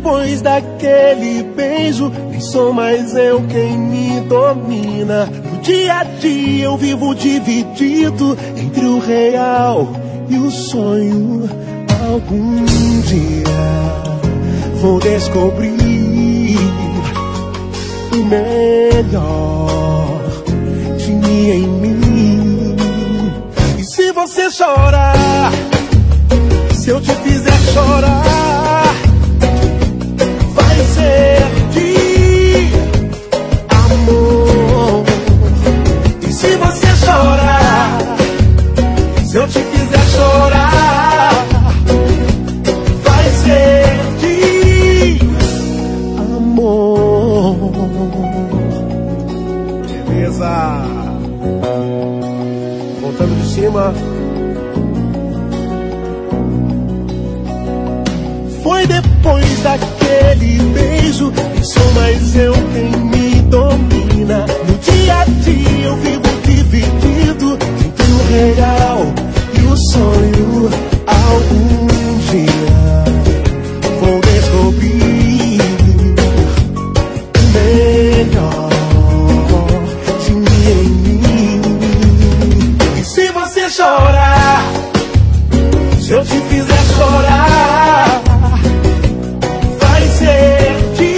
depois daquele beijo, nem sou mais eu quem me domina. No dia a dia eu vivo dividido entre o real e o sonho. Algum dia vou descobrir o melhor de mim em mim. E se você chorar, se eu te fizer chorar, vai ser de amor. E se você chorar, se eu te fizer chorar, vai ser de amor. Beleza. Voltando de cima. Foi depois daquele beijo, nem sou mais eu quem me domina. No dia a dia eu vivo dividido entre o real e o sonho. Algum dia vou descobrir o melhor de mim em mim. E se você chorar, se eu te fizer chorar, vai ser de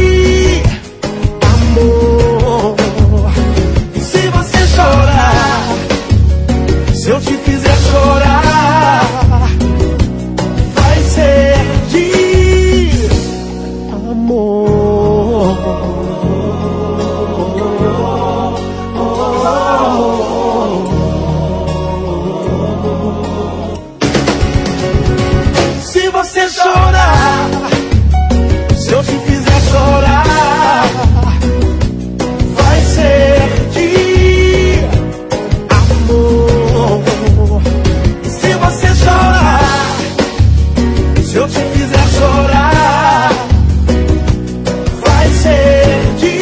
amor. E se você chorar, se eu te fizer chorar, vai ser de amor. Se você chorar, se eu te fizer chorar, vai ser de amor. E se você chorar, se eu te fizer chorar, vai ser de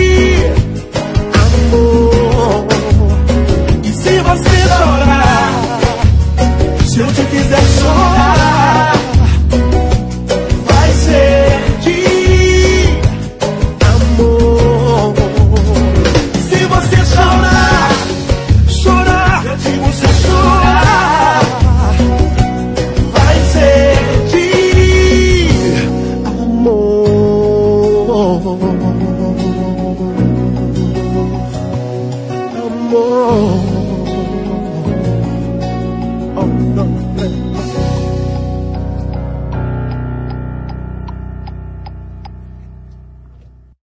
amor. E se você chorar, se eu te fizer chorar, vai ser de amor. Se você chorar, chorar, se você chorar, vai ser de amor. Amor.